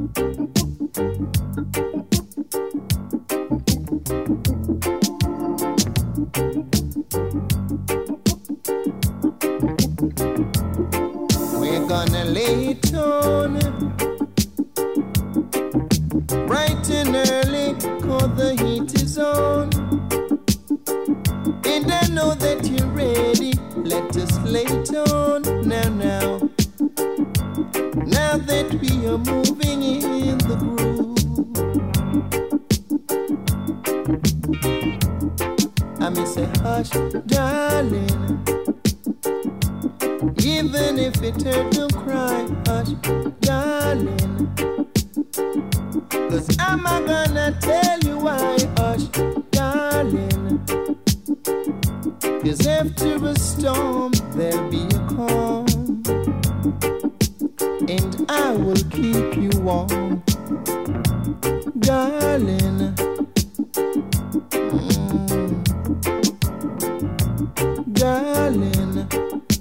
We're gonna lay it on bright and early, 'cause the heat is on. And I know that you're ready. Let us lay it on now. Now that we are moving in the groove, I may say hush, darling. Even if it hurt, don't cry, hush, darling. 'Cause I'm not gonna tell you why, hush, darling. 'Cause after a storm, there'll be a calm. And I will keep you warm, darling. Darling.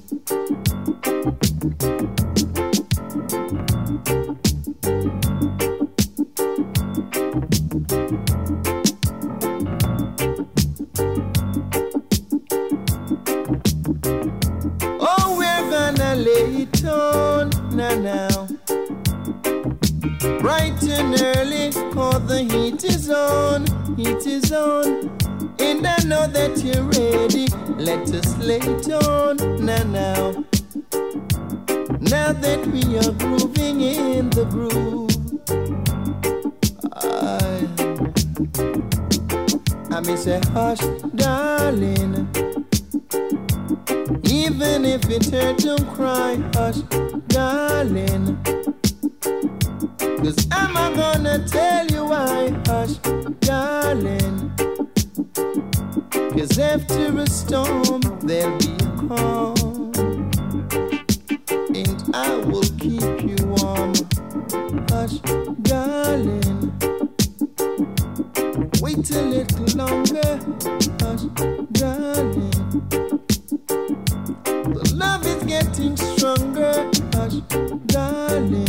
Oh, we're gonna lay it on now. Bright and early, 'cause the heat is on. And I know that you're ready. Let us lay it on now. Now that we are grooving in the groove, I may say hush, darling. Even if it hurts, don't cry, hush, darling. 'Cause I'm not gonna tell you why, hush, darling. 'Cause after a storm, there'll be a calm. And I will keep you warm, hush, darling. Wait a little longer, hush, darling. The love is getting stronger, hush, darling.